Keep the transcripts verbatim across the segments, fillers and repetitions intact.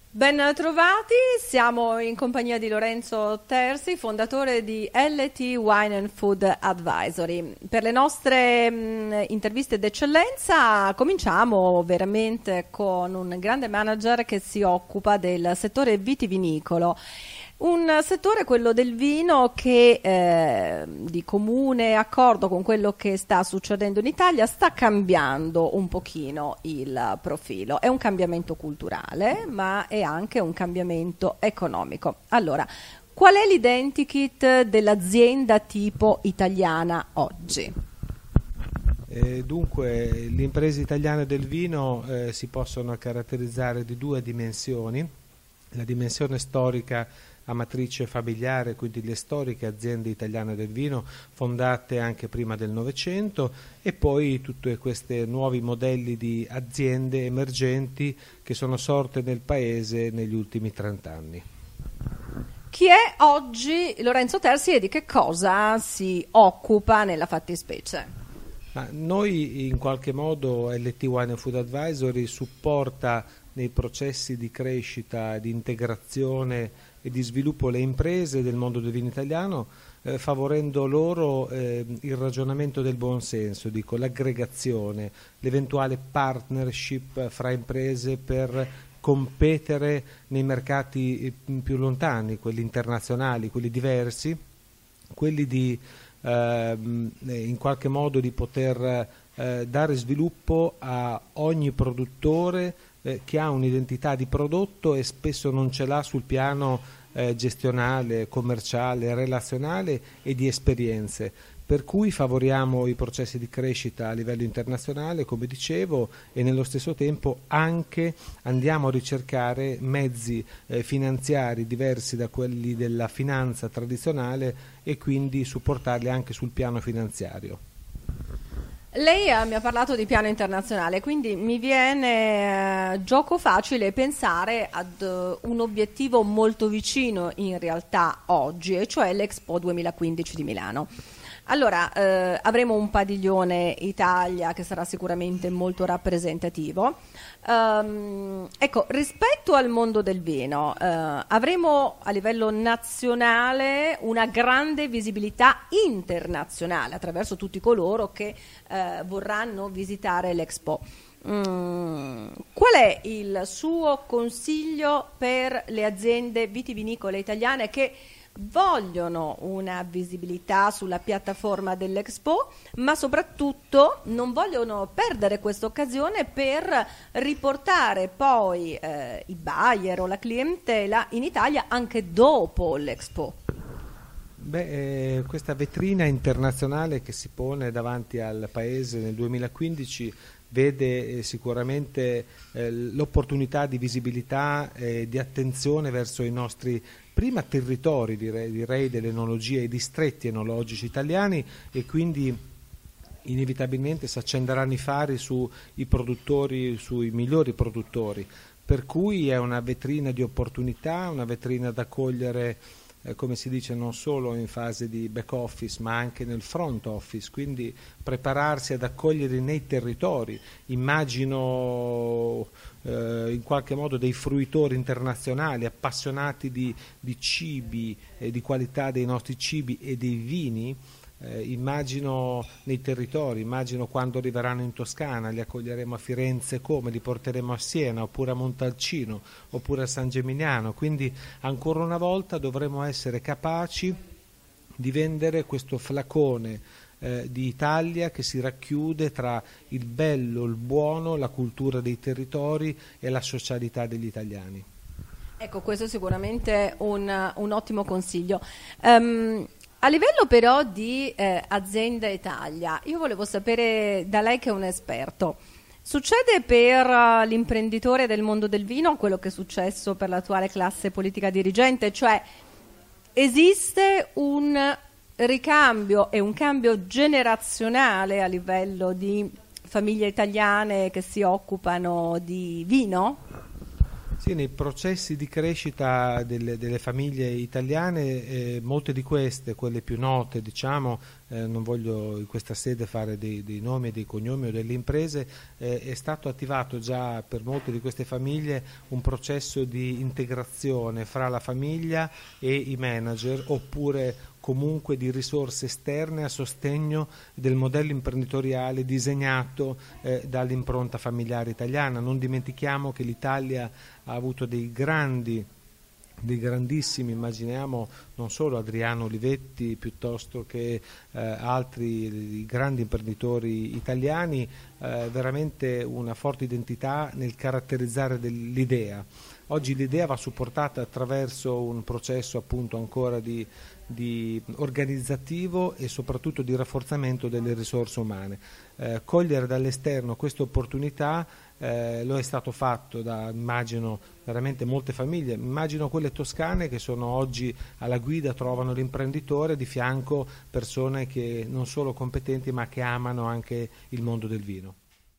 Ben trovati, siamo in compagnia di Lorenzo Terzi, fondatore di L T Wine and Food Advisory. Per le nostre mh, interviste d'eccellenza cominciamo veramente con un grande manager che si occupa del settore vitivinicolo. Un settore, quello del vino, che eh, di comune accordo con quello che sta succedendo in Italia sta cambiando un pochino il profilo. È un cambiamento culturale, ma è anche un cambiamento economico. Allora, qual è l'identikit dell'azienda tipo italiana oggi? Eh, dunque, le imprese italiane del vino eh, si possono caratterizzare di due dimensioni: la dimensione storica a matrice familiare, quindi le storiche aziende italiane del vino fondate anche prima del Novecento, e poi tutti questi nuovi modelli di aziende emergenti che sono sorte nel paese negli ultimi trent'anni. Chi è oggi Lorenzo Terzi e di che cosa si occupa nella fattispecie? Ma noi in qualche modo L T Wine and Food Advisory supporta nei processi di crescita, di integrazione e di sviluppo le imprese del mondo del vino italiano, eh, favorendo loro eh, il ragionamento del buon senso, dico l'aggregazione, l'eventuale partnership fra imprese per competere nei mercati più lontani, quelli internazionali, quelli diversi, quelli di eh, in qualche modo di poter eh, dare sviluppo a ogni produttore Eh, che ha un'identità di prodotto e spesso non ce l'ha sul piano eh, gestionale, commerciale, relazionale e di esperienze. Per cui favoriamo i processi di crescita a livello internazionale, come dicevo, e nello stesso tempo anche andiamo a ricercare mezzi eh, finanziari diversi da quelli della finanza tradizionale e quindi supportarli anche sul piano finanziario. Lei eh, mi ha parlato di piano internazionale, quindi mi viene eh, gioco facile pensare ad uh, un obiettivo molto vicino in realtà oggi, e cioè l'Expo duemilaquindici di Milano. Allora, eh, avremo un padiglione Italia che sarà sicuramente molto rappresentativo. Um, ecco, rispetto al mondo del vino, eh, avremo a livello nazionale una grande visibilità internazionale attraverso tutti coloro che eh, vorranno visitare l'Expo. Mm, qual è il suo consiglio per le aziende vitivinicole italiane che vogliono una visibilità sulla piattaforma dell'Expo, ma soprattutto non vogliono perdere questa occasione per riportare poi eh, i buyer o la clientela in Italia anche dopo l'Expo? Beh, eh, questa vetrina internazionale che si pone davanti al Paese nel duemilaquindici vede eh, sicuramente eh, l'opportunità di visibilità e di attenzione verso i nostri prima territori, direi, direi dell'enologia, i distretti enologici italiani, e quindi inevitabilmente si accenderanno i fari sui produttori, sui migliori produttori, per cui è una vetrina di opportunità, una vetrina da cogliere, eh, come si dice, non solo in fase di back office ma anche nel front office, quindi prepararsi ad accogliere nei territori. Immagino eh, in qualche modo dei fruitori internazionali appassionati di, di cibi e di qualità dei nostri cibi e dei vini. Eh, immagino nei territori, immagino quando arriveranno in Toscana, li accoglieremo a Firenze, come li porteremo a Siena oppure a Montalcino oppure a San Gemignano, quindi ancora una volta dovremo essere capaci di vendere questo flacone eh, di Italia che si racchiude tra il bello, il buono, la cultura dei territori e la socialità degli italiani. Ecco, questo è sicuramente un, un ottimo consiglio. Um, A livello però di eh, azienda Italia, io volevo sapere da lei che è un esperto, succede per uh, l'imprenditore del mondo del vino quello che è successo per l'attuale classe politica dirigente, cioè esiste un ricambio e un cambio generazionale a livello di famiglie italiane che si occupano di vino? Sì, nei processi di crescita delle, delle famiglie italiane, eh, molte di queste, quelle più note, diciamo, eh, non voglio in questa sede fare dei, dei nomi e dei cognomi o delle imprese, eh, è stato attivato già per molte di queste famiglie un processo di integrazione fra la famiglia e i manager, oppure comunque di risorse esterne a sostegno del modello imprenditoriale disegnato eh, dall'impronta familiare italiana. Non dimentichiamo che l'Italia ha avuto dei grandi, dei grandissimi, immaginiamo non solo Adriano Olivetti piuttosto che eh, altri grandi imprenditori italiani, eh, veramente una forte identità nel caratterizzare l'idea. Oggi l'idea va supportata attraverso un processo appunto ancora di, di organizzativo e soprattutto di rafforzamento delle risorse umane. Eh, cogliere dall'esterno queste opportunità eh, lo è stato fatto da, immagino, veramente molte famiglie, immagino quelle toscane che sono oggi alla guida, trovano l'imprenditore, di fianco persone che non solo competenti ma che amano anche il mondo del vino.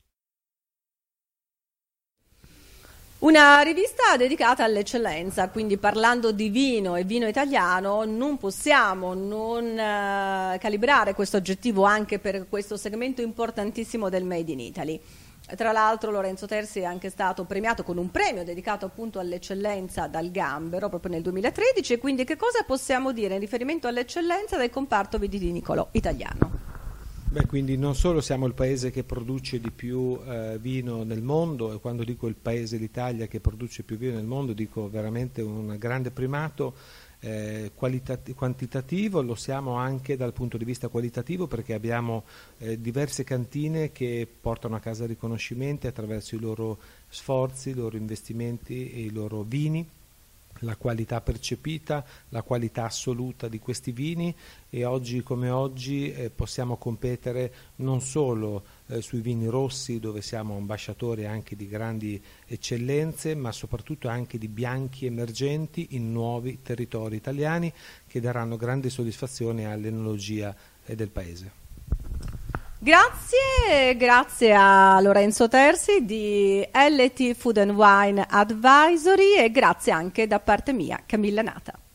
Una rivista dedicata all'eccellenza, quindi parlando di vino e vino italiano non possiamo non uh, calibrare questo aggettivo anche per questo segmento importantissimo del Made in Italy. Tra l'altro Lorenzo Terzi è anche stato premiato con un premio dedicato appunto all'eccellenza dal Gambero proprio nel duemilatredici, e quindi che cosa possiamo dire in riferimento all'eccellenza del comparto vitivinicolo italiano? Beh, quindi non solo siamo il paese che produce di più eh, vino nel mondo, e quando dico il paese, l'Italia, che produce più vino nel mondo, dico veramente un grande primato eh, quantitativo, lo siamo anche dal punto di vista qualitativo, perché abbiamo eh, diverse cantine che portano a casa riconoscimenti attraverso i loro sforzi, i loro investimenti e i loro vini, la qualità percepita, la qualità assoluta di questi vini, e oggi come oggi eh, possiamo competere non solo eh, sui vini rossi, dove siamo ambasciatori anche di grandi eccellenze, ma soprattutto anche di bianchi emergenti in nuovi territori italiani che daranno grande soddisfazione all'enologia eh, del paese. Grazie, grazie a Lorenzo Terzi di L T Food and Wine Advisory, e grazie anche da parte mia, Camilla Nata.